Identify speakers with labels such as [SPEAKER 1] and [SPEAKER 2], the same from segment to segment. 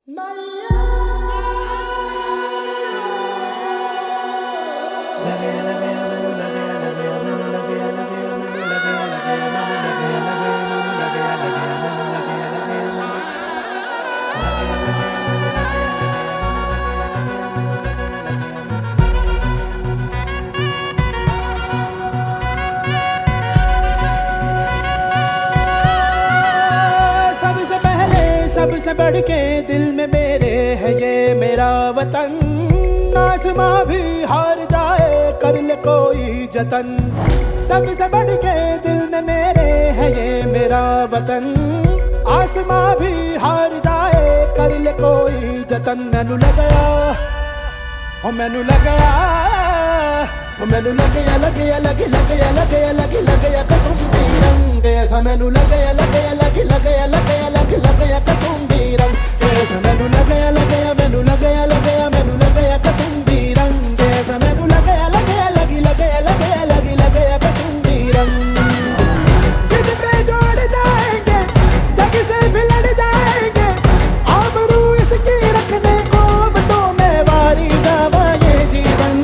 [SPEAKER 1] सबसे बढ़ के दिल में मेरे है ये मेरा वतन। आसमां भी हार जाए कर ले कोई जतन। सबसे बढ़ के दिल में मेरे है ये मेरा वतन। आसमां भी हार जाए कर ले कोई जतन। मैनू लग गया ओ मैनू लग गया ओ मैनू लग गया लग गया लग लग गया लग गया लग लग गया कसम दी रंग ऐसा। मैनू लग गया लग गया लग लग गया लग गया लग लग गया कसम दी रंग ऐसा। मैनू लग गया लग गया मैनू लग गया लग गया मैनू लग गया कसम दी रंग ऐसा। मैनू लग गया लग गया लग लग गया लग गया लग लग गया कसम दी रंग। सिर पे जोड़ जाएंगे जग से भी लड़ जाएंगे। आबरू इसकी रखने को तो मैं वारी दावा ये जीवन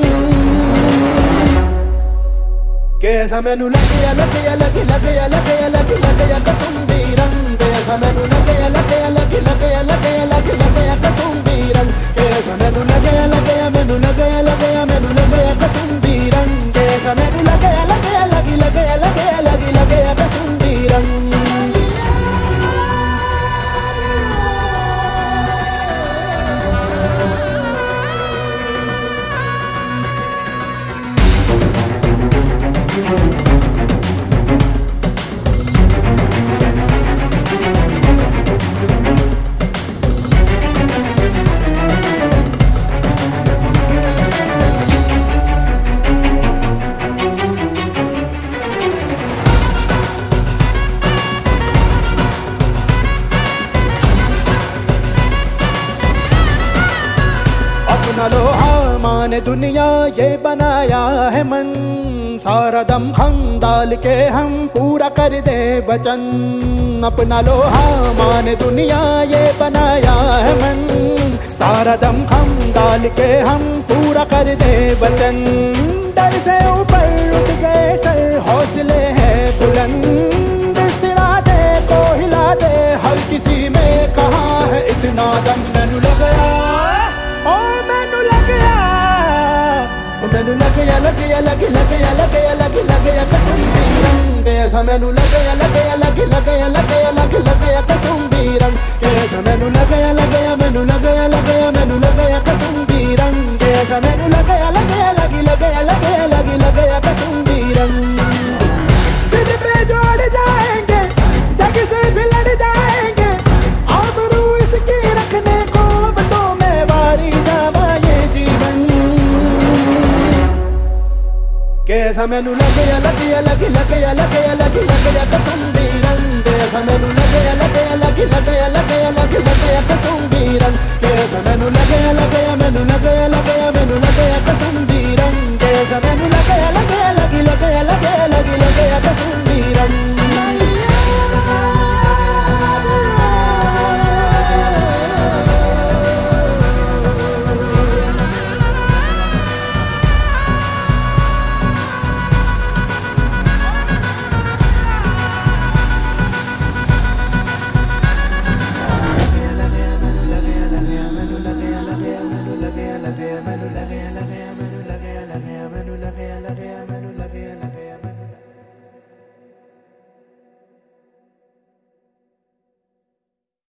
[SPEAKER 1] कैसा। मैनू लग गया लग गया लग लग गया लग गया लग लग गया कसम दी रंग कैसा। मैनू लग गया लग गया लग लग गया लग गया लग लग गया कसम दी रंग कैसा। मैनू लग गया लग गया मैनू लग गया लग गया मैनू लग गया कसम दी रंग कैसा। मैनू लग गया लग गया लग लग गया लग गया लग लग गया कसम दी रंग। अपना लोहा माने दुनिया ये बनाया है मन। सारा दम हम डाल के हम पूरा कर दे वचन। अपना लोहा माने दुनिया ये बनाया है मन। सारा दम हम डाल के हम पूरा कर दे वचन। डर से ऊपर उठ गए सर हौसले है बुलंद। सिरा दे को हिला दे हर किसी में कहाँ है इतना दम। मैनू लग गया ओ मैनू लग गया ओ मैनू लग गया लग गया लग लग गया लग गया लग लग गया कसम दी रंग ऐसा। मैनू लग गया लग गया लग लग गया लग गया लग लग गया कसम दी रंग कैसा। मैनू लग गया लग गया मैनू लग गया लग गया मैनू लग गया कसम दी रंग कैसा। मैनू लग गया लग गया लग लग गया लग गया लग लग गया कसम दी रंग। सिर पे जोड़ जाएंगे जग से भी लड़ जाएंगे। आबरू इसकी रखने को तो मैं वारी जावा ये जीवन कैसा। मैनू लग गया लग गया लग लग गया लग गया लग लग गया कसम दी रंग कैसा। मैनू लग गया लग गया लग लग गया लग गया लग लग गया कसम दी रंग कैसा। मैनू लग गया लग गया मैनू लग गया लग गया मैनू लग गया